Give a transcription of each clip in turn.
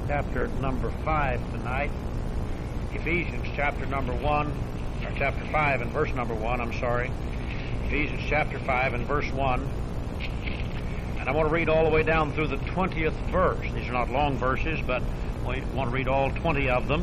chapter number 5 tonight. Ephesians chapter number 1, or chapter 5 and verse number 1, I'm sorry. Ephesians chapter 5 and verse 1. And I want to read all the way down through the 20th verse. These are not long verses, but we want to read all 20 of them.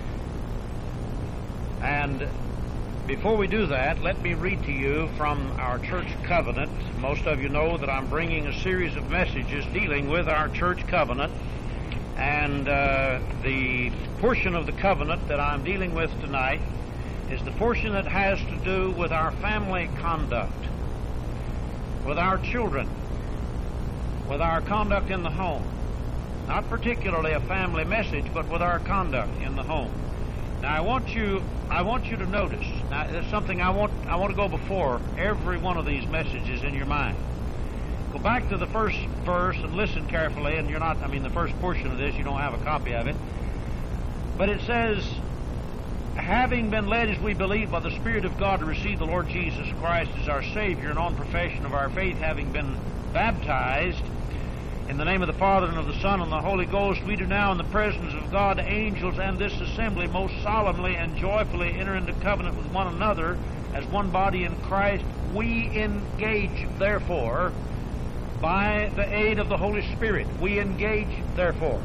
And before we do that, let me read to you from our church covenant. Most of you know that I'm bringing a series of messages dealing with our church covenant. And the portion of the covenant that I'm dealing with tonight is the portion that has to do with our family conduct, with our children, with our conduct in the home. Not particularly a family message, but with our conduct in the home. Now I want you to notice. Now there's something I want to go before every one of these messages in your mind. Go back to the first verse and listen carefully, and the first portion of this, you don't have a copy of it. But it says, having been led as we believe by the Spirit of God to receive the Lord Jesus Christ as our Savior, and on profession of our faith, having been baptized in the name of the Father and of the Son and the Holy Ghost, we do now in the presence of God, angels, and this assembly most solemnly and joyfully enter into covenant with one another as one body in Christ. We engage, therefore, by the aid of the Holy Spirit. We engage, therefore.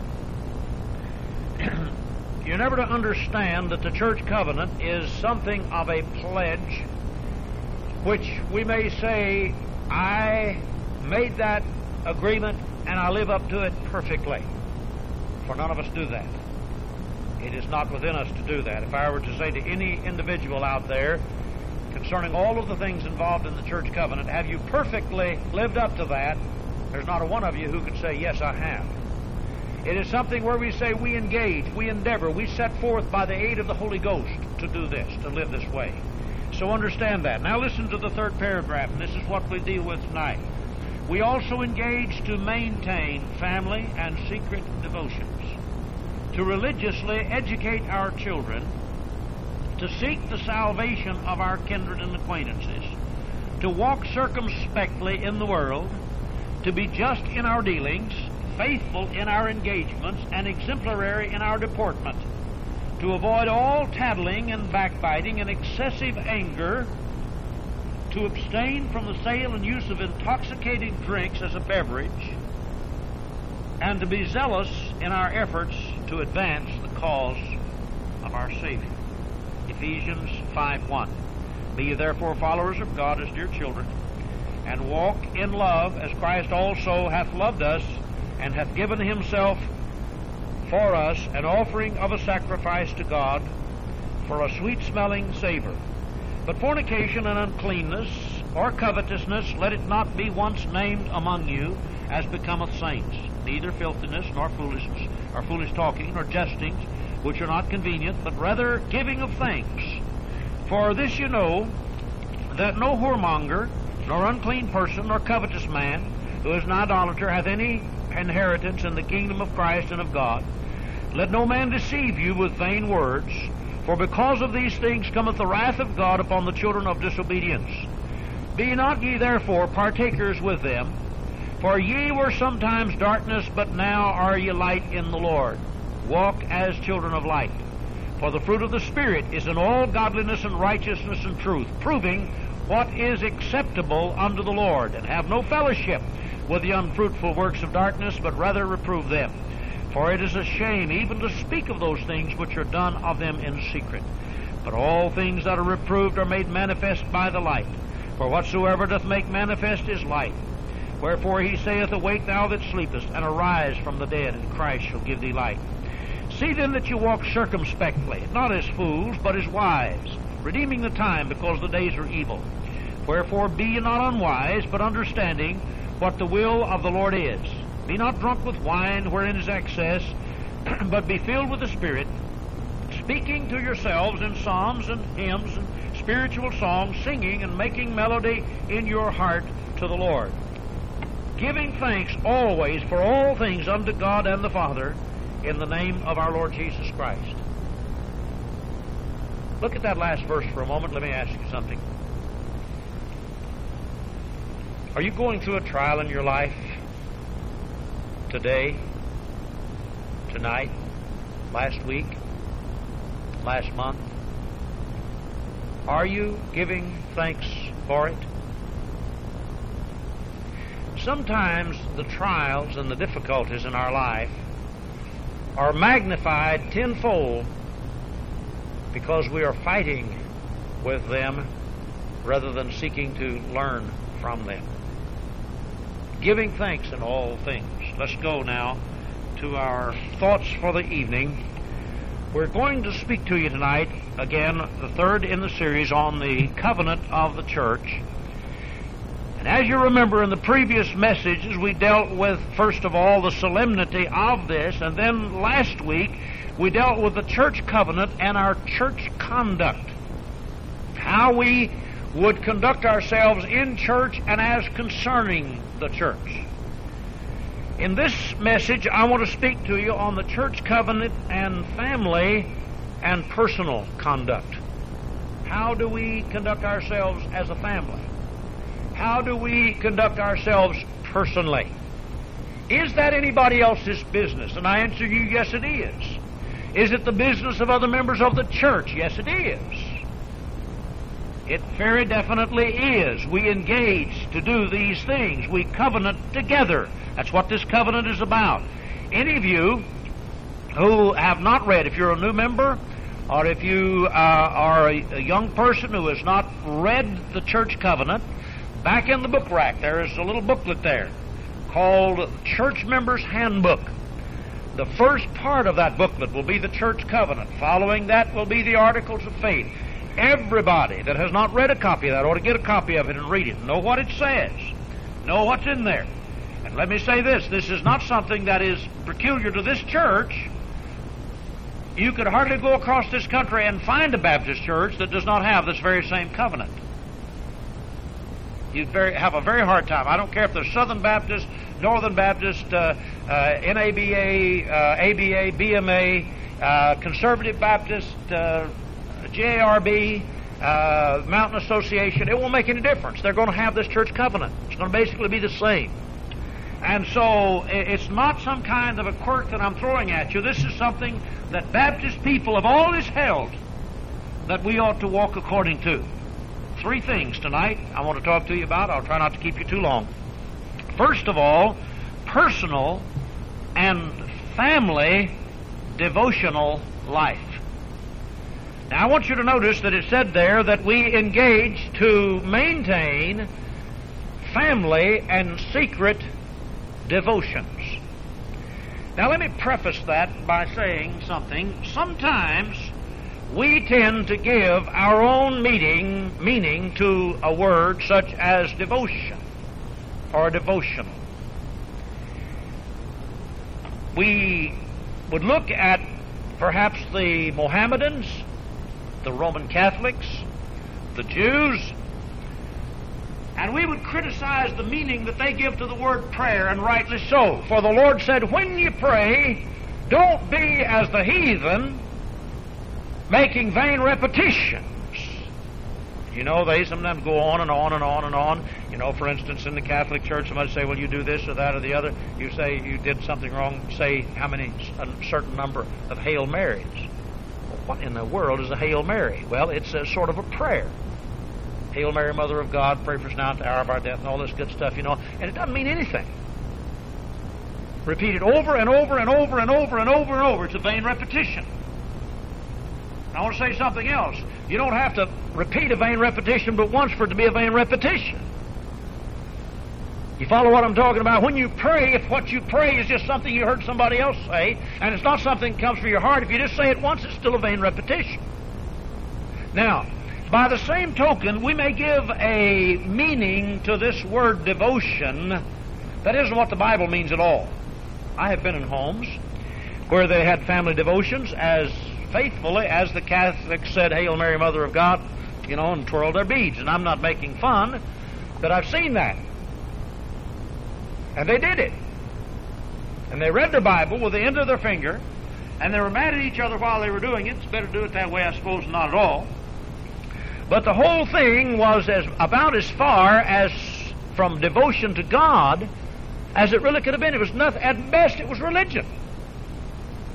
You're never to understand that the church covenant is something of a pledge, which we may say, I made that agreement and I live up to it perfectly. For none of us do that. It is not within us to do that. If I were to say to any individual out there concerning all of the things involved in the church covenant, have you perfectly lived up to that? There's not a one of you who could say, yes, I have. It is something where we say we engage, we endeavor, we set forth by the aid of the Holy Ghost to do this, to live this way. So understand that. Now listen to the third paragraph, and this is what we deal with tonight. We also engage to maintain family and secret devotions, to religiously educate our children, to seek the salvation of our kindred and acquaintances, to walk circumspectly in the world, to be just in our dealings, faithful in our engagements, and exemplary in our deportment, to avoid all tattling and backbiting and excessive anger, to abstain from the sale and use of intoxicating drinks as a beverage, and to be zealous in our efforts to advance the cause of our Savior. Ephesians 5:1. Be ye therefore followers of God as dear children, and walk in love as Christ also hath loved us, and hath given himself for us an offering of a sacrifice to God for a sweet-smelling savor. But fornication and uncleanness or covetousness, let it not be once named among you, as becometh saints, neither filthiness, nor foolishness, or foolish talking, nor jestings, which are not convenient, but rather giving of thanks. For this you know, that no whoremonger, nor unclean person, nor covetous man, who is an idolater, hath any inheritance in the kingdom of Christ and of God. Let no man deceive you with vain words, for because of these things cometh the wrath of God upon the children of disobedience. Be not ye therefore partakers with them, for ye were sometimes darkness, but now are ye light in the Lord. Walk as children of light. For the fruit of the Spirit is in all godliness and righteousness and truth, proving what is acceptable unto the Lord, and have no fellowship with the unfruitful works of darkness, but rather reprove them. For it is a shame even to speak of those things which are done of them in secret. But all things that are reproved are made manifest by the light. For whatsoever doth make manifest is light. Wherefore he saith, Awake thou that sleepest, and arise from the dead, and Christ shall give thee light. See then that you walk circumspectly, not as fools, but as wise, redeeming the time, because the days are evil. Wherefore be ye not unwise, but understanding what the will of the Lord is. Be not drunk with wine, wherein is excess, but be filled with the Spirit, speaking to yourselves in psalms and hymns and spiritual songs, singing and making melody in your heart to the Lord, giving thanks always for all things unto God and the Father, in the name of our Lord Jesus Christ. Look at that last verse for a moment. Let me ask you something. Are you going through a trial in your life today? tonight, last week, last month? Are you giving thanks for it? Sometimes the trials and the difficulties in our life are magnified tenfold because we are fighting with them rather than seeking to learn from them. Giving thanks in all things. Let's go now to our thoughts for the evening. We're going to speak to you tonight, again, the third in the series on the covenant of the church. And as you remember in the previous messages, we dealt with, first of all, the solemnity of this, and then last week we dealt with the church covenant and our church conduct. How we would conduct ourselves in church and as concerning the church. In this message, I want to speak to you on the church covenant and family and personal conduct. How do we conduct ourselves as a family? How do we conduct ourselves personally? Is that anybody else's business? And I answer you, yes it is. Is it the business of other members of the church? Yes it is. It very definitely is. We engage to do these things. We covenant together. That's what this covenant is about. Any of you who have not read, if you're a new member, or if you are a young person who has not read the church covenant, back in the book rack there is a little booklet there called Church Members Handbook. The first part of that booklet will be the church covenant. Following that will be the Articles of Faith. Everybody that has not read a copy of that ought to get a copy of it and read it. Know what it says. Know what's in there. And let me say this. This is not something that is peculiar to this church. You could hardly go across this country and find a Baptist church that does not have this very same covenant. You'd have a very hard time. I don't care if they're Southern Baptist, Northern Baptist, NABA, ABA, BMA, Conservative Baptist, JARB, Mountain Association. It won't make any difference. They're going to have this church covenant. It's going to basically be the same. And so it's not some kind of a quirk that I'm throwing at you. This is something that Baptist people have always held that we ought to walk according to. Three things tonight I want to talk to you about. I'll try not to keep you too long. First of all, personal and family devotional life. Now, I want you to notice that it said there that we engage to maintain family and secret devotions. Now, let me preface that by saying something. Sometimes we tend to give our own meaning to a word such as devotion or devotional. We would look at perhaps the Mohammedans, the Roman Catholics, the Jews, and we would criticize the meaning that they give to the word prayer, and rightly so. For the Lord said, when you pray, don't be as the heathen, making vain repetitions. You know, they sometimes go on and on and on and on. You know, for instance, in the Catholic Church, somebody say, well, you do this or that or the other. You say you did something wrong, say a certain number of Hail Marys. Well, what in the world is a Hail Mary? Well, it's a sort of a prayer. Hail Mary, Mother of God, pray for us now at the hour of our death, and all this good stuff, you know. And it doesn't mean anything. Repeat it over and over and over and over and over and over. It's a vain repetition. I want to say something else. You don't have to repeat a vain repetition but once for it to be a vain repetition. You follow what I'm talking about? When you pray, if what you pray is just something you heard somebody else say, and it's not something that comes from your heart, if you just say it once, it's still a vain repetition. Now, by the same token, we may give a meaning to this word devotion that isn't what the Bible means at all. I have been in homes where they had family devotions as faithfully as the Catholics said, Hail Mary, Mother of God, you know, and twirled their beads. And I'm not making fun, but I've seen that. And they did it. And they read the Bible with the end of their finger, and they were mad at each other while they were doing it. It's better to do it that way, I suppose, than not at all. But the whole thing was about as far as from devotion to God as it really could have been. It was nothing. At best, it was religion.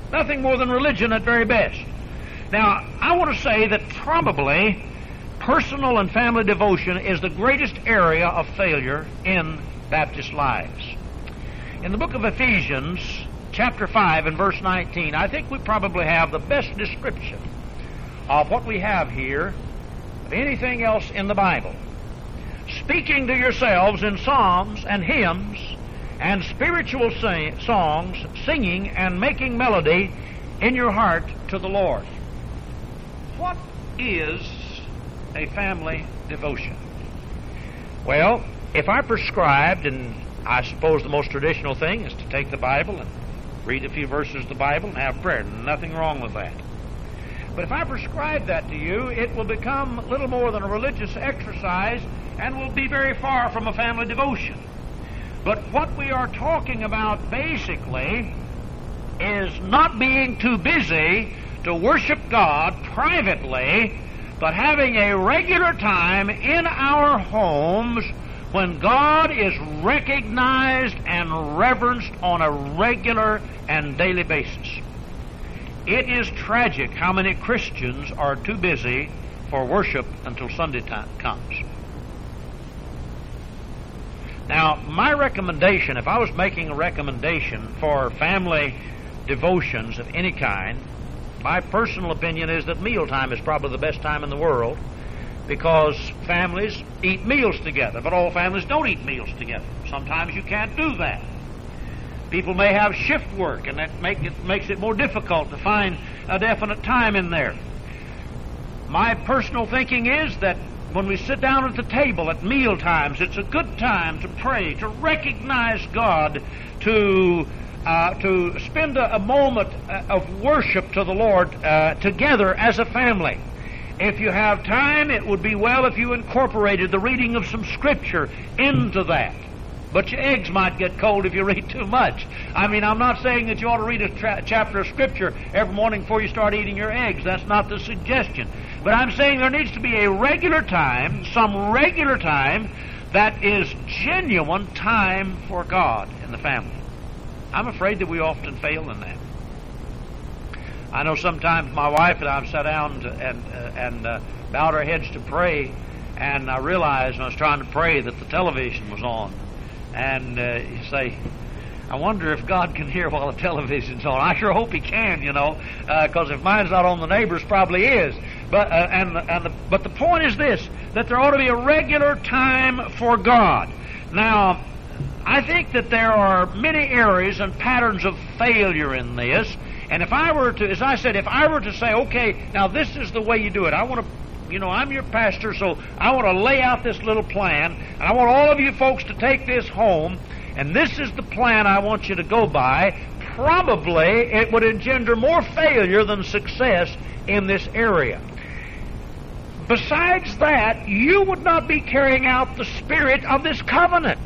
Nothing more than religion at very best. Now, I want to say that probably personal and family devotion is the greatest area of failure in Baptist lives. In the book of Ephesians, chapter 5 and verse 19, I think we probably have the best description of what we have here of anything else in the Bible. Speaking to yourselves in psalms and hymns and spiritual songs, singing and making melody in your heart to the Lord. What is a family devotion? Well, if I prescribed, and I suppose the most traditional thing is to take the Bible and read a few verses of the Bible and have prayer. Nothing wrong with that. But if I prescribe that to you, it will become little more than a religious exercise and will be very far from a family devotion. But what we are talking about basically is not being too busy to worship God privately, but having a regular time in our homes when God is recognized and reverenced on a regular and daily basis. It is tragic how many Christians are too busy for worship until Sunday time comes. Now, my recommendation, if I was making a recommendation for family devotions of any kind, my personal opinion is that mealtime is probably the best time in the world, because families eat meals together, but all families don't eat meals together. Sometimes you can't do that. People may have shift work, and that makes it more difficult to find a definite time in there. My personal thinking is that when we sit down at the table at meal times, it's a good time to pray, to recognize God, to spend a moment of worship to the Lord together as a family. If you have time, it would be well if you incorporated the reading of some Scripture into that. But your eggs might get cold if you read too much. I mean, I'm not saying that you ought to read a chapter of Scripture every morning before you start eating your eggs. That's not the suggestion. But I'm saying there needs to be a regular time, some regular time, that is genuine time for God in the family. I'm afraid that we often fail in that. I know sometimes my wife and I have sat down and bowed our heads to pray, and I realized when I was trying to pray that the television was on. And you say, I wonder if God can hear while the television's on. I sure hope He can, because if mine's not on, the neighbor's probably is. But but the point is this, that there ought to be a regular time for God. Now, I think that there are many areas and patterns of failure in this. And if I were to, as I said, if I were to say, okay, now this is the way you do it. I want to, I'm your pastor, so I want to lay out this little plan, and I want all of you folks to take this home, and this is the plan I want you to go by. Probably it would engender more failure than success in this area. Besides that, you would not be carrying out the spirit of this covenant.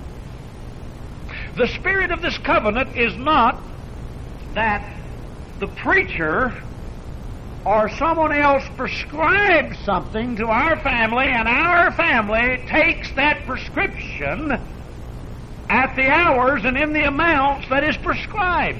The spirit of this covenant is not that the preacher or someone else prescribes something to our family, and our family takes that prescription at the hours and in the amounts that is prescribed.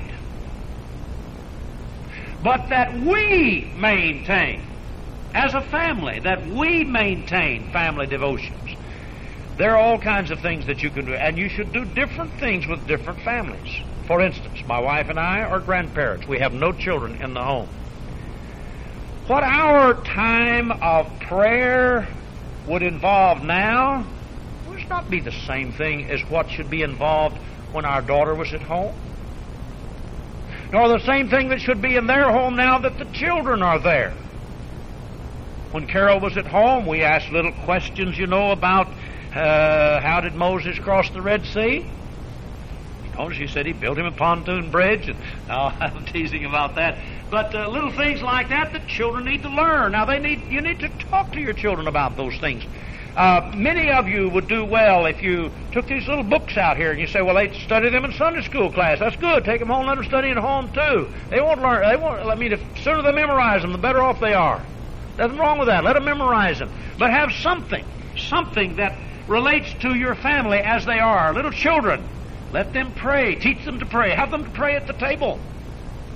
But that we maintain, as a family, that we maintain family devotions. There are all kinds of things that you can do, and you should do different things with different families. For instance, my wife and I are grandparents. We have no children in the home. What our time of prayer would involve now would not be the same thing as what should be involved when our daughter was at home, nor the same thing that should be in their home now that the children are there. When Carol was at home, we asked little questions, about how did Moses cross the Red Sea? She said he built him a pontoon bridge, and I'm teasing about that. But little things like that children need to learn. Now you need to talk to your children about those things. Many of you would do well if you took these little books out here and you say, well, they study them in Sunday school class. That's good. Take them home and let them study at home too. They won't learn. The sooner they memorize them, the better off they are. Nothing wrong with that. Let them memorize them. But have something that relates to your family as they are. Little children, let them pray. Teach them to pray. Have them to pray at the table.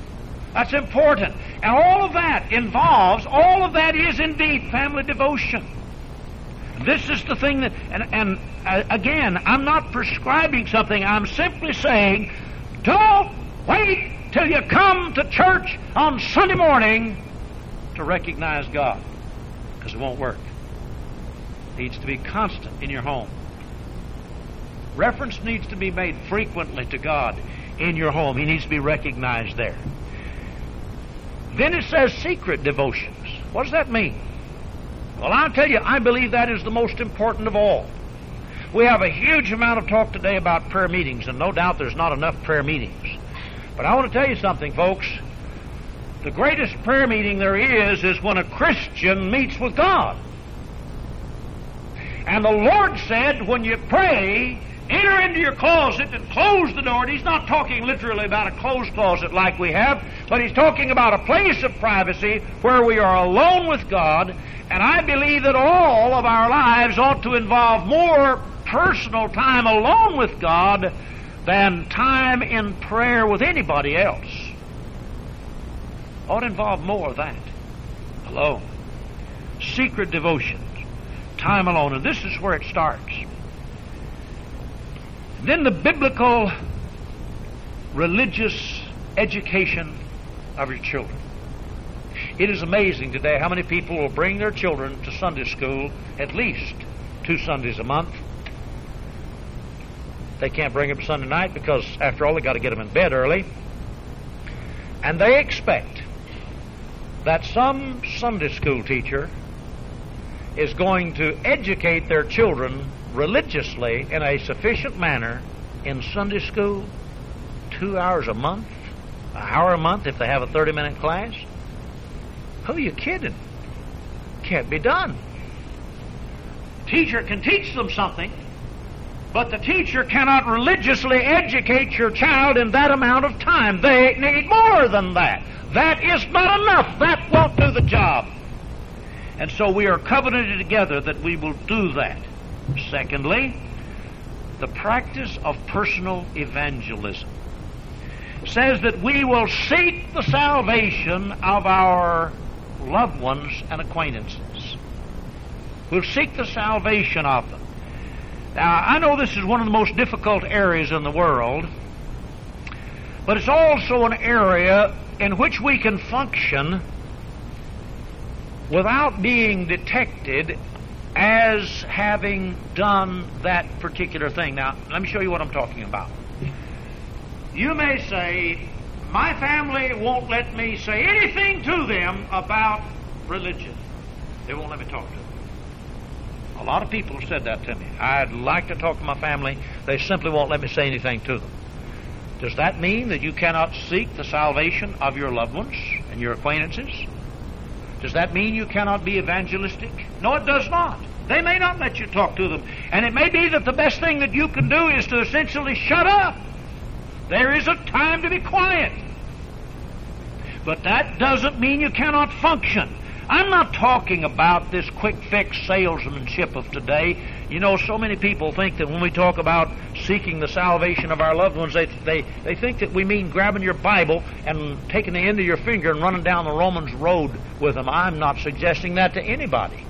That's important. And all of that is indeed family devotion. This is the thing that, again, I'm not prescribing something. I'm simply saying, don't wait till you come to church on Sunday morning to recognize God, because it won't work. It needs to be constant in your home. Reference needs to be made frequently to God in your home. He needs to be recognized there. Then it says secret devotions. What does that mean? Well, I'll tell you, I believe that is the most important of all. We have a huge amount of talk today about prayer meetings, and no doubt there's not enough prayer meetings. But I want to tell you something, folks. The greatest prayer meeting there is when a Christian meets with God. And the Lord said, when you pray, enter into your closet and close the door. And He's not talking literally about a closed closet like we have, but He's talking about a place of privacy where we are alone with God. And I believe that all of our lives ought to involve more personal time alone with God than time in prayer with anybody else. Ought to involve more of that. Alone. Secret devotions. Time alone. And this is where it starts. Then the biblical religious education of your children. It is amazing today how many people will bring their children to Sunday school at least 2 Sundays a month. They can't bring them Sunday night because, after all, they got to get them in bed early. And they expect that some Sunday school teacher is going to educate their children religiously in a sufficient manner in Sunday school 2 hours a month, an hour a month if they have a 30-minute class. Who are you kidding? Can't be done. Teacher can teach them something, but the teacher cannot religiously educate your child in that amount of time. They need more than that. That is not enough. That won't do the job. And so we are covenanted together that we will do that. Secondly, the practice of personal evangelism says that we will seek the salvation of our loved ones and acquaintances. We'll seek the salvation of them. Now, I know this is one of the most difficult areas in the world, but it's also an area in which we can function without being detected as having done that particular thing. Now, let me show you what I'm talking about. You may say, my family won't let me say anything to them about religion. They won't let me talk to them. A lot of people have said that to me. I'd like to talk to my family. They simply won't let me say anything to them. Does that mean that you cannot seek the salvation of your loved ones and your acquaintances? Does that mean you cannot be evangelistic? No, it does not. They may not let you talk to them. And it may be that the best thing that you can do is to essentially shut up. There is a time to be quiet. But that doesn't mean you cannot function. I'm not talking about this quick-fix salesmanship of today. You know, so many people think that when we talk about seeking the salvation of our loved ones, they think that we mean grabbing your Bible and taking the end of your finger and running down the Romans road with them. I'm not suggesting that to anybody.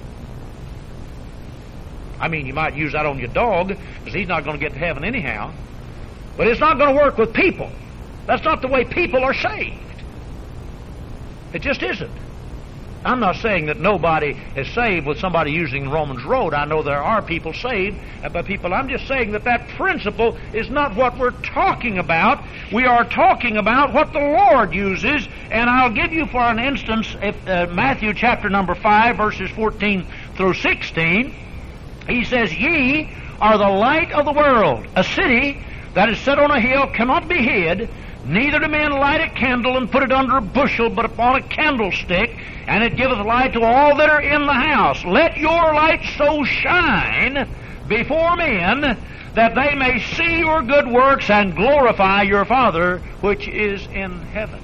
I mean, you might use that on your dog, because he's not going to get to heaven anyhow. But it's not going to work with people. That's not the way people are saved. It just isn't. I'm not saying that nobody is saved with somebody using Romans Road. I know there are people saved by people. I'm just saying that that principle is not what we're talking about. We are talking about what the Lord uses. And I'll give you for an instance, if Matthew chapter number 5, verses 14 through 16. He says, ye are the light of the world. A city that is set on a hill cannot be hid. Neither do men light a candle and put it under a bushel, but upon a candlestick, and it giveth light to all that are in the house. Let your light so shine before men that they may see your good works and glorify your Father which is in heaven.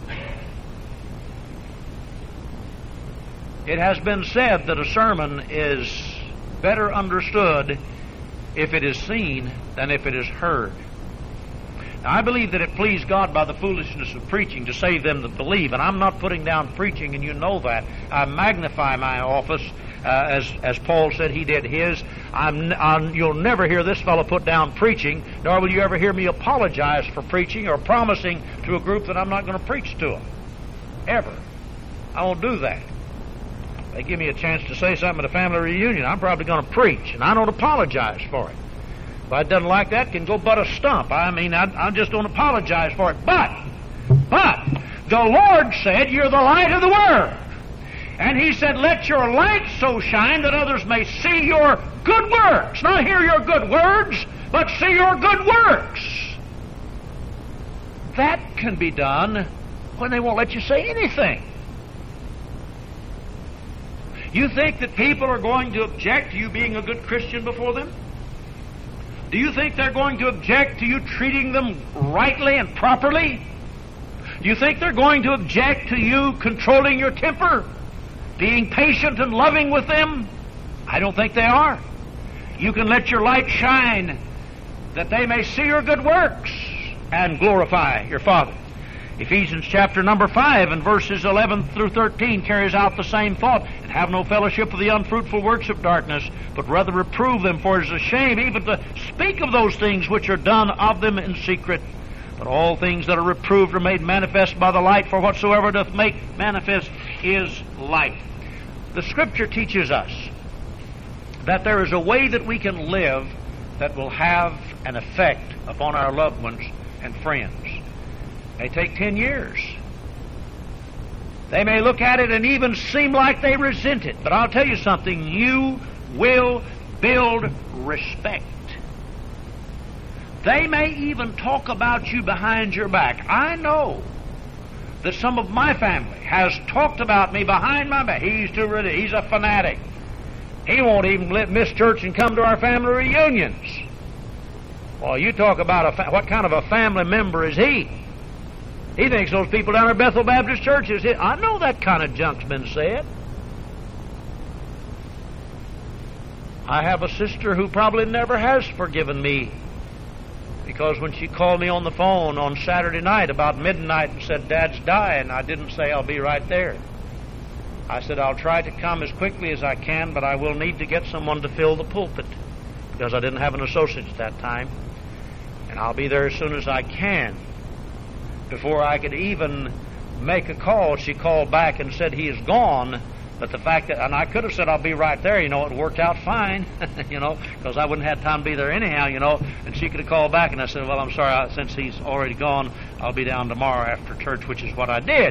It has been said that a sermon is better understood if it is seen than if it is heard. Now, I believe that it pleased God by the foolishness of preaching to save them that believe, and I'm not putting down preaching, and you know that. I magnify my office, as Paul said he did his. You'll never hear this fellow put down preaching, nor will you ever hear me apologize for preaching or promising to a group that I'm not going to preach to them. Ever. I won't do that. They give me a chance to say something at a family reunion, I'm probably going to preach, and I don't apologize for it. If I doesn't like that, can go butt a stump. I just don't apologize for it. But the Lord said, you're the light of the world. And He said, let your light so shine that others may see your good works. Not hear your good words, but see your good works. That can be done when they won't let you say anything. You think that people are going to object to you being a good Christian before them? Do you think they're going to object to you treating them rightly and properly? Do you think they're going to object to you controlling your temper, being patient and loving with them? I don't think they are. You can let your light shine that they may see your good works and glorify your Father. Ephesians chapter number 5 and verses 11 through 13 carries out the same thought. And have no fellowship with the unfruitful works of darkness, but rather reprove them, for it is a shame even to speak of those things which are done of them in secret. But all things that are reproved are made manifest by the light, for whatsoever doth make manifest is light. The Scripture teaches us that there is a way that we can live that will have an effect upon our loved ones and friends. It may take 10 years. They may look at it and even seem like they resent it. But I'll tell you something, you will build respect. They may even talk about you behind your back. I know that some of my family has talked about me behind my back. He's too ready. He's a fanatic. He won't even miss church and come to our family reunions. Well, you talk about what kind of a family member is he? He thinks those people down at Bethel Baptist Church is it. I know that kind of junk's been said. I have a sister who probably never has forgiven me, because when she called me on the phone on Saturday night about midnight and said, Dad's dying, I didn't say I'll be right there. I said, I'll try to come as quickly as I can, but I will need to get someone to fill the pulpit, because I didn't have an associate at that time. And I'll be there as soon as I can. Before I could even make a call, she called back and said he is gone. But the fact that, and I could have said I'll be right there, it worked out fine, because I wouldn't have time to be there anyhow, and she could have called back, and I said, well, I'm sorry, since he's already gone, I'll be down tomorrow after church, which is what I did.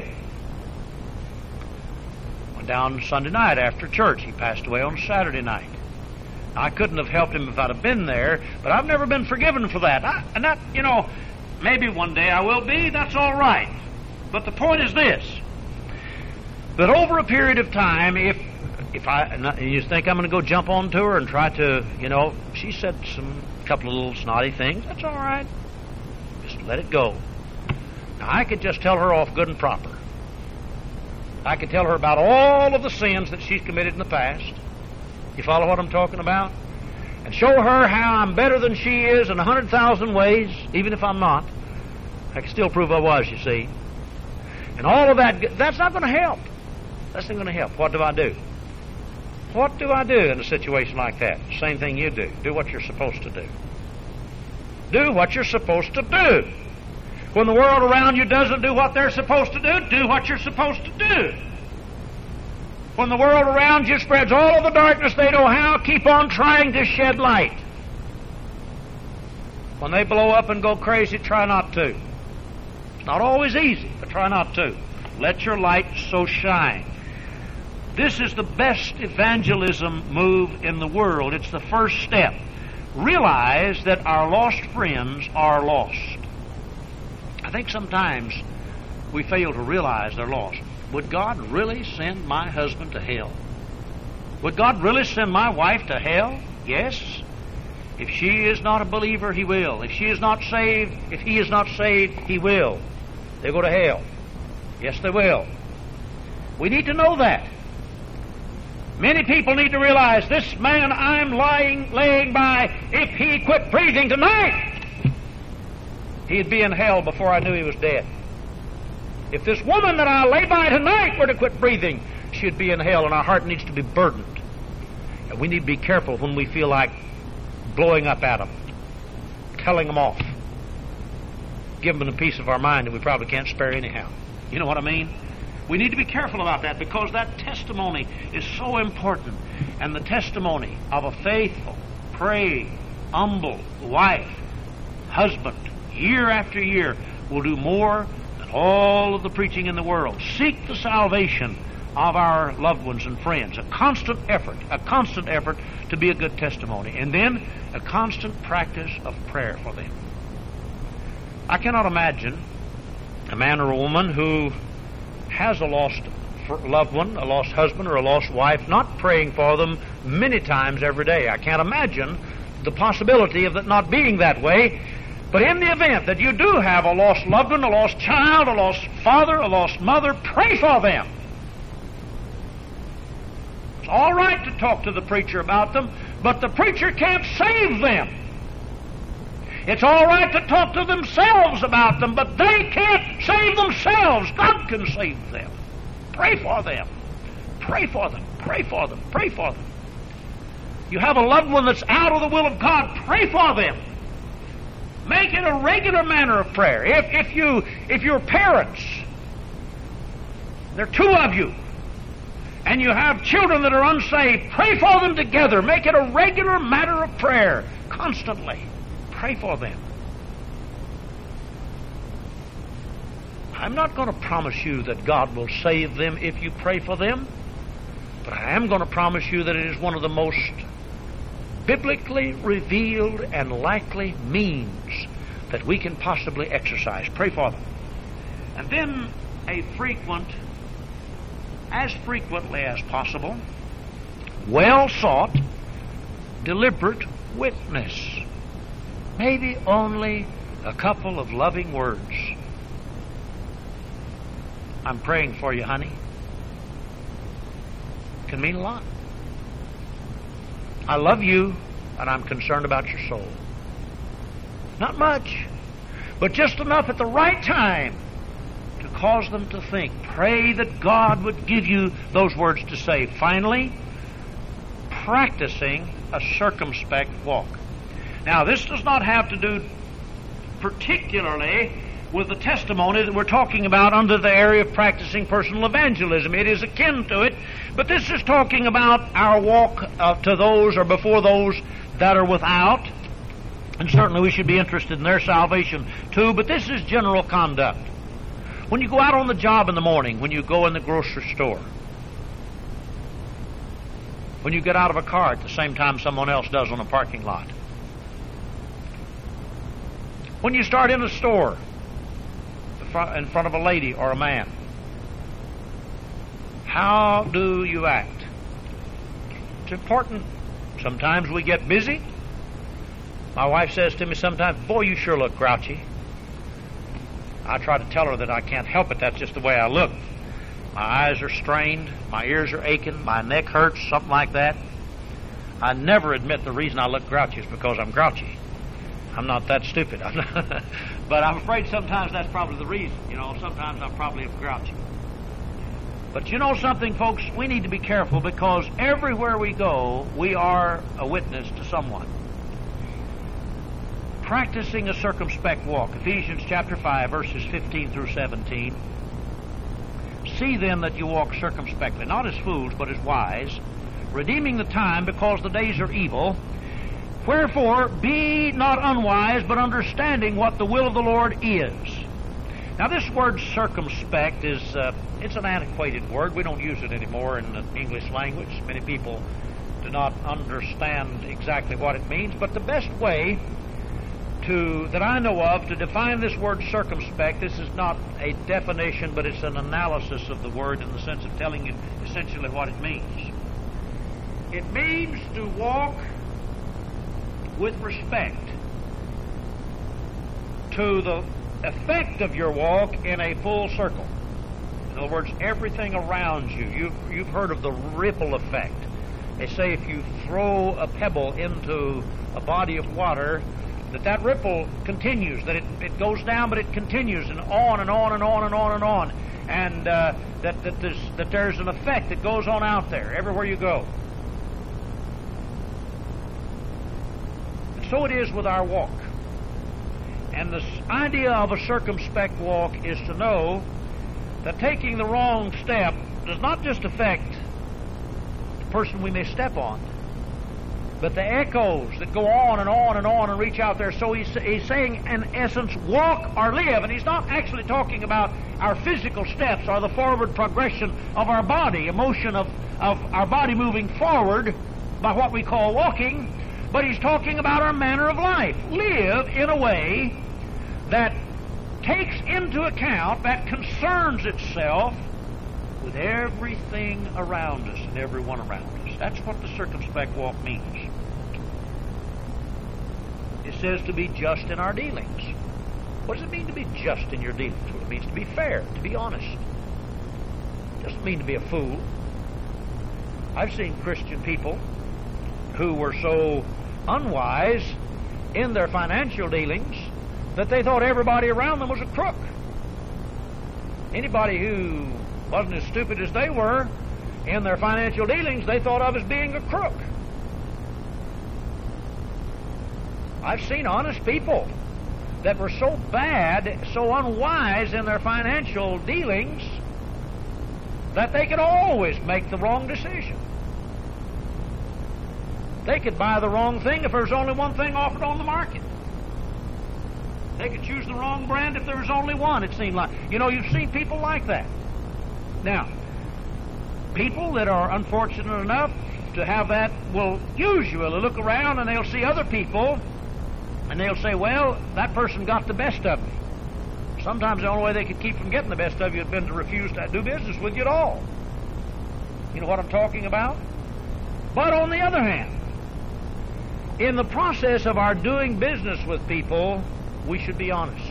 Went down Sunday night after church. He passed away on Saturday night. I couldn't have helped him if I'd have been there, but I've never been forgiven for that. Maybe one day I will be, that's all right. But the point is this, that over a period of time, if you think I'm going to go jump onto her and try to, she said a couple of little snotty things, that's all right. Just let it go. Now, I could just tell her off good and proper. I could tell her about all of the sins that she's committed in the past. You follow what I'm talking about? And show her how I'm better than she is in 100,000 ways, even if I'm not. I can still prove I was, you see. And all of that, that's not going to help. That's not going to help. What do I do? What do I do in a situation like that? Same thing you do. Do what you're supposed to do. Do what you're supposed to do. When the world around you doesn't do what they're supposed to do what you're supposed to do. When the world around you spreads all of the darkness they know how, keep on trying to shed light. When they blow up and go crazy, try not to. It's not always easy, but try not to. Let your light so shine. This is the best evangelism move in the world. It's the first step. Realize that our lost friends are lost. I think sometimes we fail to realize they're lost. Would God really send my husband to hell? Would God really send my wife to hell? Yes. If she is not a believer, He will. If she is not saved, if he is not saved, He will. They'll go to hell. Yes, they will. We need to know that. Many people need to realize this man I'm laying by, if he quit breathing tonight, he'd be in hell before I knew he was dead. If this woman that I lay by tonight were to quit breathing, she'd be in hell, and our heart needs to be burdened. And we need to be careful when we feel like blowing up at them, telling them off, giving them a piece of our mind that we probably can't spare anyhow. You know what I mean? We need to be careful about that, because that testimony is so important. And the testimony of a faithful, praying, humble wife, husband, year after year, will do more than all of the preaching in the world. Seek the salvation of our loved ones and friends. A constant effort to be a good testimony. And then a constant practice of prayer for them. I cannot imagine a man or a woman who has a lost loved one, a lost husband or a lost wife, not praying for them many times every day. I can't imagine the possibility of it not being that way. But in the event that you do have a lost loved one, a lost child, a lost father, a lost mother, pray for them. It's all right to talk to the preacher about them, but the preacher can't save them. It's all right to talk to themselves about them, but they can't save themselves. God can save them. Pray for them. Pray for them. Pray for them. Pray for them. You have a loved one that's out of the will of God. Pray for them. Make it a regular manner of prayer. If your parents, there are two of you, and you have children that are unsaved, pray for them together. Make it a regular matter of prayer constantly. Pray for them. I'm not going to promise you that God will save them if you pray for them, but I am going to promise you that it is one of the most biblically revealed and likely means that we can possibly exercise. Pray for them. And then as frequently as possible, well sought, deliberate witness. Maybe only a couple of loving words. I'm praying for you, honey. Can mean a lot. I love you, and I'm concerned about your soul. Not much, but just enough at the right time to cause them to think. Pray that God would give you those words to say. Finally, practicing a circumspect walk. Now, this does not have to do particularly with the testimony that we're talking about under the area of practicing personal evangelism. It is akin to it, but this is talking about our walk to those or before those that are without, and certainly we should be interested in their salvation too, but this is general conduct. When you go out on the job in the morning, when you go in the grocery store, when you get out of a car at the same time someone else does on a parking lot, when you start in a store in front of a lady or a man, how do you act? It's important. Sometimes we get busy. My wife says to me sometimes, "Boy, you sure look grouchy." I try to tell her that I can't help it. That's just the way I look. My eyes are strained. My ears are aching. My neck hurts, something like that. I never admit the reason I look grouchy is because I'm grouchy. I'm not that stupid. But I'm afraid sometimes that's probably the reason. Sometimes I'm probably grouchy. But you know something, folks? We need to be careful, because everywhere we go, we are a witness to someone. Practicing a circumspect walk. Ephesians chapter 5, verses 15 through 17. See then that you walk circumspectly, not as fools, but as wise, redeeming the time, because the days are evil. Wherefore, be not unwise, but understanding what the will of the Lord is. Now, this word circumspect is it's an antiquated word. We don't use it anymore in the English language. Many people do not understand exactly what it means. But the best way that I know of to define this word circumspect, this is not a definition, but it's an analysis of the word in the sense of telling you essentially what it means. It means to walk with respect to the effect of your walk in a full circle. In other words, everything around you. You've heard of the ripple effect. They say if you throw a pebble into a body of water, that ripple continues, that it goes down, but it continues, and on and on and on and on and on, and that there's an effect that goes on out there everywhere you go. And so it is with our walk. And the idea of a circumspect walk is to know that taking the wrong step does not just affect the person we may step on, but the echoes that go on and on and on and reach out there. So he's saying, in essence, walk or live. And he's not actually talking about our physical steps or the forward progression of our body, emotion of our body moving forward by what we call walking, but he's talking about our manner of life. Live in a way that takes into account, that concerns itself with everything around us and everyone around us. That's what the circumspect walk means. It says to be just in our dealings. What does it mean to be just in your dealings? Well, it means to be fair, to be honest. It doesn't mean to be a fool. I've seen Christian people who were so unwise in their financial dealings that they thought everybody around them was a crook. Anybody who wasn't as stupid as they were in their financial dealings, they thought of as being a crook. I've seen honest people that were so bad, so unwise in their financial dealings, that they could always make the wrong decision. They could buy the wrong thing if there's only one thing offered on the market. They could choose the wrong brand if there was only one, it seemed like. You know, you've seen people like that. Now, people that are unfortunate enough to have that will usually look around and they'll see other people and they'll say, well, that person got the best of me. Sometimes the only way they could keep from getting the best of you had been to refuse to do business with you at all. You know what I'm talking about? But on the other hand, in the process of our doing business with people, we should be honest.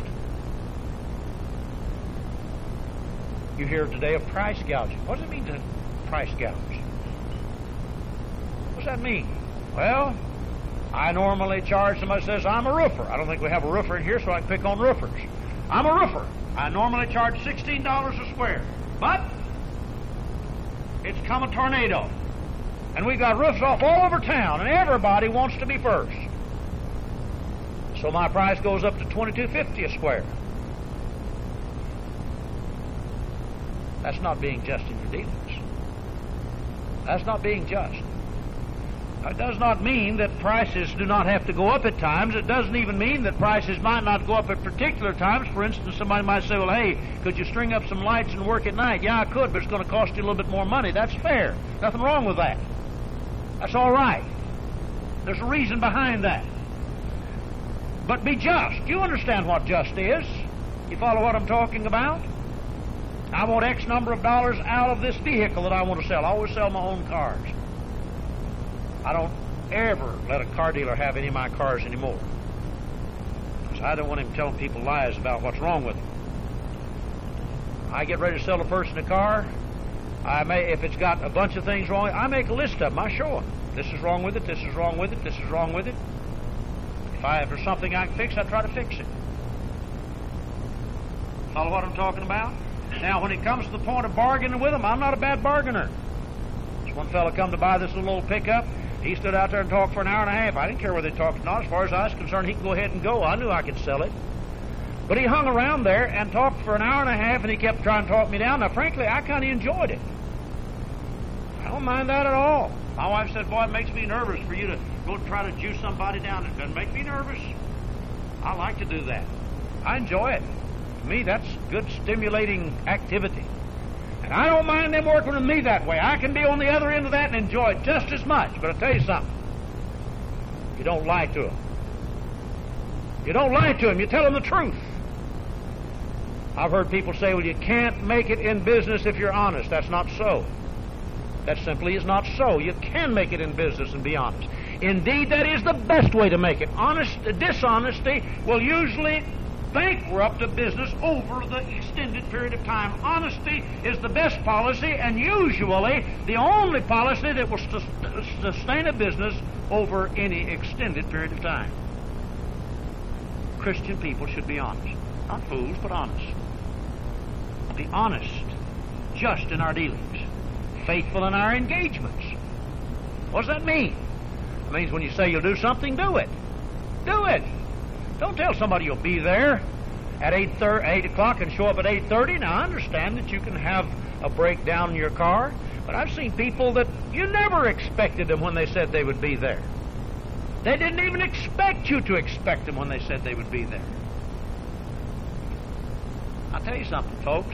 You hear today of price gouging. What does it mean to price gouge? What does that mean? Well, I normally charge, somebody says, I'm a roofer. I don't think we have a roofer in here, so I can pick on roofers. I'm a roofer. I normally charge $16 a square. But it's come a tornado. And we've got roofs off all over town, and everybody wants to be first. So my price goes up to $22.50 a square. That's not being just in your dealings. That's not being just. Now, it does not mean that prices do not have to go up at times. It doesn't even mean that prices might not go up at particular times. For instance, somebody might say, well, hey, could you string up some lights and work at night? Yeah, I could, but it's going to cost you a little bit more money. That's fair. Nothing wrong with that. That's all right. There's a reason behind that. But be just. You understand what just is. You follow what I'm talking about? I want X number of dollars out of this vehicle that I want to sell. I always sell my own cars. I don't ever let a car dealer have any of my cars anymore, because I don't want him telling people lies about what's wrong with them. I get ready to sell a person a car. If it's got a bunch of things wrong, I make a list of them. I show them. This is wrong with it, this is wrong with it, this is wrong with it. If there's something I can fix, I try to fix it. Follow what I'm talking about? Now, when it comes to the point of bargaining with them, I'm not a bad bargainer. There's one fellow come to buy this little old pickup. He stood out there and talked for an hour and a half. I didn't care whether they talked or not. As far as I was concerned, he could go ahead and go. I knew I could sell it. But he hung around there and talked for an hour and a half, and he kept trying to talk me down. Now, frankly, I kind of enjoyed it. I don't mind that at all. My wife said, boy, it makes me nervous for you to go try to juice somebody down. It doesn't make me nervous. I like to do that. I enjoy it. To me, that's good stimulating activity. And I don't mind them working with me that way. I can be on the other end of that and enjoy it just as much. But I'll tell you something. You don't lie to them. You don't lie to them. You tell them the truth. I've heard people say, well, you can't make it in business if you're honest. That's not so. That simply is not so. You can make it in business and be honest. Indeed, that is the best way to make it. Dishonesty will usually bankrupt a business over the extended period of time. Honesty is the best policy, and usually the only policy that will sustain a business over any extended period of time. Christian people should be honest. Not fools, but honest. Be honest, just in our dealings, faithful in our engagements. What does that mean? It means when you say you'll do something, do it. Do it. Don't tell somebody you'll be there at 8 o'clock and show up at 8:30. Now, I understand that you can have a breakdown in your car, but I've seen people that you never expected them when they said they would be there. They didn't even expect you to expect them when they said they would be there. I'll tell you something, folks.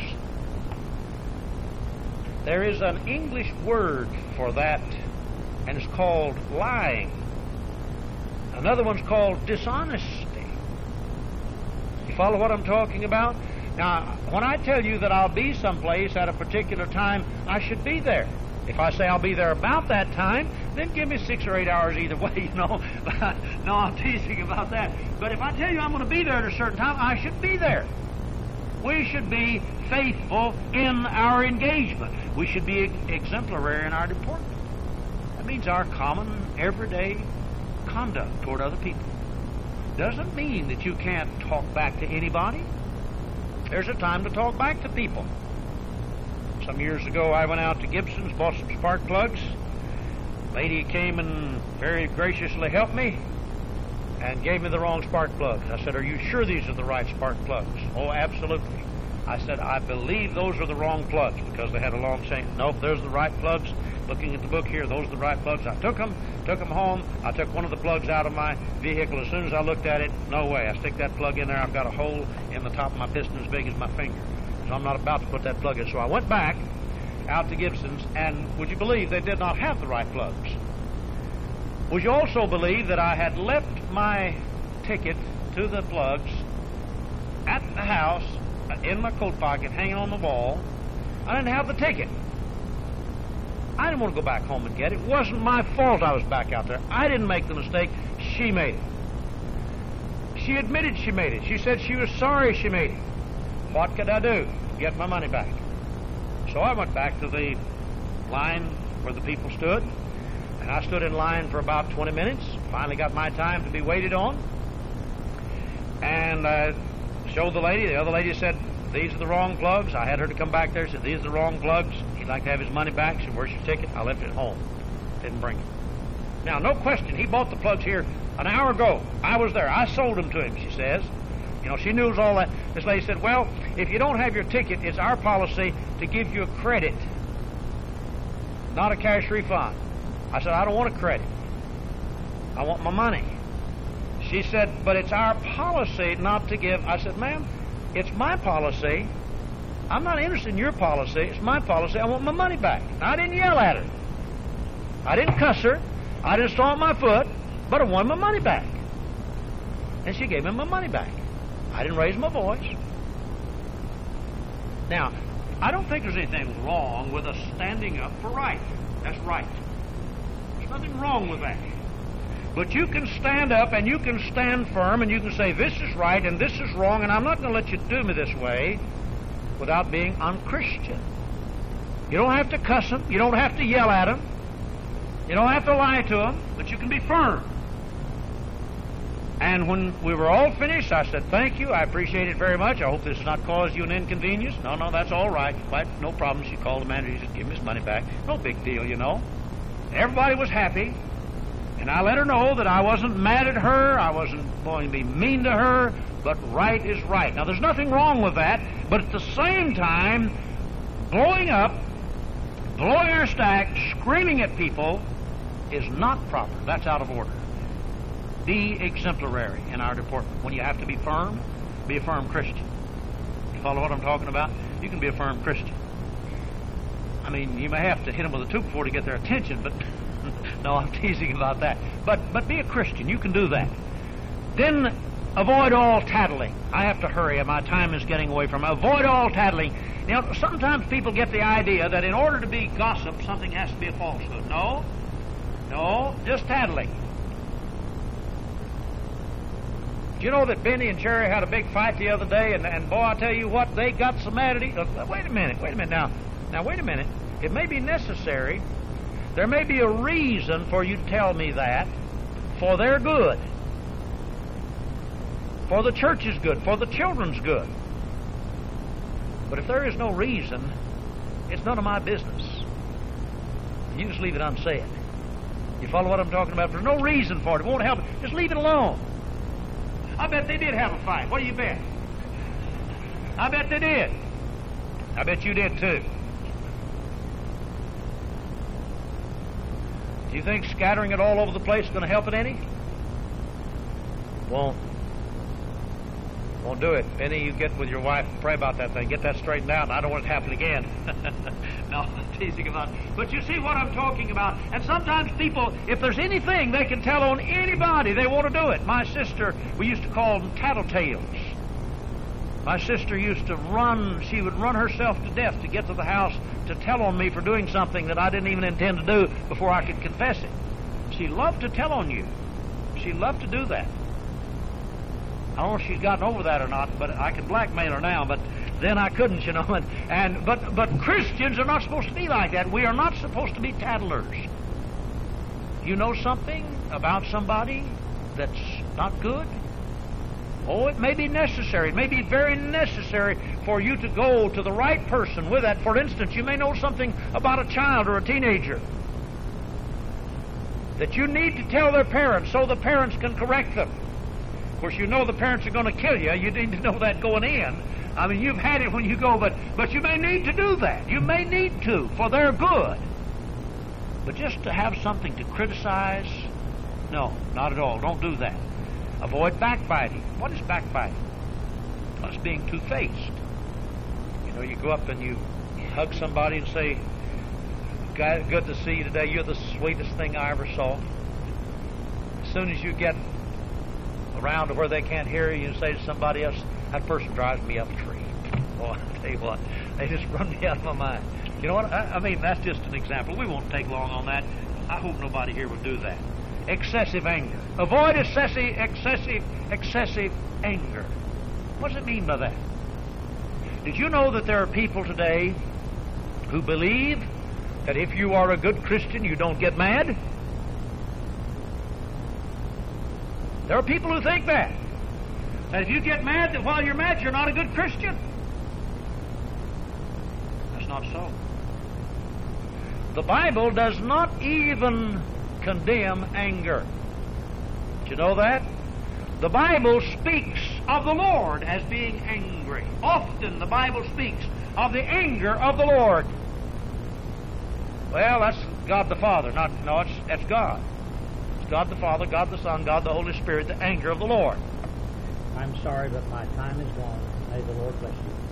There is an English word for that, and it's called lying. Another one's called dishonesty. You follow what I'm talking about? Now, when I tell you that I'll be someplace at a particular time, I should be there. If I say I'll be there about that time, then give me 6 or 8 hours either way, you know. No, I'm teasing about that. But if I tell you I'm going to be there at a certain time, I should be there. We should be faithful in our engagement. We should be exemplary in our deportment. That means our common, everyday conduct toward other people. Doesn't mean that you can't talk back to anybody. There's a time to talk back to people. Some years ago, I went out to Gibson's, bought some spark plugs. Lady came and very graciously helped me and gave me the wrong spark plugs. I said, "Are you sure these are the right spark plugs?" "Oh, absolutely." I said, "I believe those are the wrong plugs," because they had a long chain. "Nope, those are the right plugs. Looking at the book here, those are the right plugs." I took them home. I took one of the plugs out of my vehicle. As soon as I looked at it, no way. I stick that plug in there, I've got a hole in the top of my piston as big as my finger. So I'm not about to put that plug in. So I went back out to Gibson's, and would you believe they did not have the right plugs? Would you also believe that I had left my ticket to the plugs at the house in my coat pocket, hanging on the wall? I didn't have the ticket. I didn't want to go back home and get it. It wasn't my fault I was back out there. I didn't make the mistake. She made it. She admitted she made it. She said she was sorry she made it. What could I do? Get my money back. So I went back to the line where the people stood, and I stood in line for about 20 minutes. Finally got my time to be waited on. And I showed the lady. The other lady said, "These are the wrong plugs." I had her to come back there and said, "These are the wrong plugs." He'd like to have his money back. She said, "Where's your ticket?" I left it at home. Didn't bring it. Now, no question, he bought the plugs here an hour ago. I was there. I sold them to him, she says. You know, she knows all that. This lady said, "Well, if you don't have your ticket, it's our policy to give you a credit, not a cash refund." I said, "I don't want a credit. I want my money." She said, "But it's our policy not to give." I said, "Ma'am, it's my policy. I'm not interested in your policy. It's my policy. I want my money back." I didn't yell at her. I didn't cuss her. I didn't stomp my foot, but I wanted my money back. And she gave me my money back. I didn't raise my voice. Now, I don't think there's anything wrong with us standing up for right. That's right. There's nothing wrong with that. But you can stand up and you can stand firm and you can say, "This is right and this is wrong, and I'm not going to let you do me this way," without being unchristian. You don't have to cuss them. You don't have to yell at them. You don't have to lie to them, but you can be firm. And when we were all finished, I said, "Thank you. I appreciate it very much. I hope this has not caused you an inconvenience." "No, that's all right. Quite no problem." She called the manager. He said, "Give him his money back." No big deal, you know. Everybody was happy. And I let her know that I wasn't mad at her. I wasn't going to be mean to her. But right is right. Now, there's nothing wrong with that. But at the same time, blowing up, blowing our stack, screaming at people is not proper. That's out of order. Be exemplary in our deportment. When you have to be firm, be a firm Christian. You follow what I'm talking about? You can be a firm Christian. I mean, you may have to hit them with a 2-4 to get their attention, but no, I'm teasing about that. But be a Christian. You can do that. Then avoid all tattling. I have to hurry. My time is getting away from me. Avoid all tattling. Now, sometimes people get the idea that in order to be gossip, something has to be a falsehood. No, just tattling. Do you know that Benny and Cherry had a big fight the other day, and boy, I tell you what, they got so mad at each other. Wait a minute now. Now, wait a minute. It may be necessary. There may be a reason for you to tell me that for their good. for the church's good, for the children's good. But if there is no reason, it's none of my business. You just leave it unsaid. You follow what I'm talking about? If there's no reason for it, it won't help it. Just leave it alone. I bet they did have a fight. What do you bet? I bet they did. I bet you did too. Do you think scattering it all over the place is going to help it any? Won't do it. Penny, you get with your wife and pray about that thing. Get that straightened out. I don't want it to happen again. No, I'm teasing about it. But you see what I'm talking about. And sometimes people, if there's anything they can tell on anybody, they want to do it. My sister, we used to call them tattletales. My sister used to she would run herself to death to get to the house to tell on me for doing something that I didn't even intend to do before I could confess it. She loved to tell on you. She loved to do that. I don't know if she's gotten over that or not, but I can blackmail her now, but then I couldn't, you know. But Christians are not supposed to be like that. We are not supposed to be tattlers. You know something about somebody that's not good? Oh, it may be necessary. It may be very necessary for you to go to the right person with that. For instance, you may know something about a child or a teenager that you need to tell their parents so the parents can correct them. Of course, you know the parents are going to kill you. You need to know that going in. I mean, you've had it when you go, but you may need to do that. You may need to for their good. But just to have something to criticize, no, not at all. Don't do that. Avoid backbiting. What is backbiting? Well, it's being two-faced. You know, you go up and you hug somebody and say, good to see you today. You're the sweetest thing I ever saw. As soon as you get around to where they can't hear you, you say to somebody else, that person drives me up a tree. Boy, I tell you what, they just run me out of my mind. You know what? I mean, that's just an example. We won't take long on that. I hope nobody here will do that. Excessive anger. Avoid excessive anger. What does it mean by that? Did you know that there are people today who believe that if you are a good Christian, you don't get mad? There are people who think that if you get mad, that while you're mad, you're not a good Christian. That's not so. The Bible does not even condemn anger. Did you know that? The Bible speaks of the Lord as being angry. Often the Bible speaks of the anger of the Lord. Well, that's God the Father. That's God. It's God the Father, God the Son, God the Holy Spirit, the anger of the Lord. I'm sorry, but my time is gone. May the Lord bless you.